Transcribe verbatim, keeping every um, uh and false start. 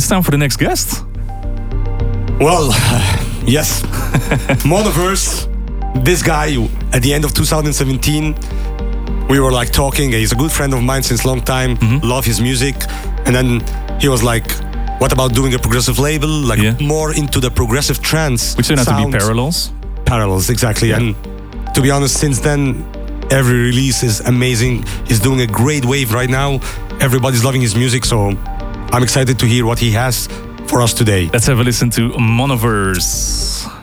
It's time for the next guest. Well, yes. Monoverse. This guy, at the end of two thousand seventeen, we were like talking. He's a good friend of mine since long time. Mm-hmm. Love his music. And then he was like, what about doing a progressive label? Like yeah. more into the progressive trance. Which turned out to be Parallels. Parallels, exactly. Yeah. And to be honest, since then, every release is amazing. He's doing a great wave right now. Everybody's loving his music. So I'm excited to hear what he has for us today. Let's have a listen to Monoverse.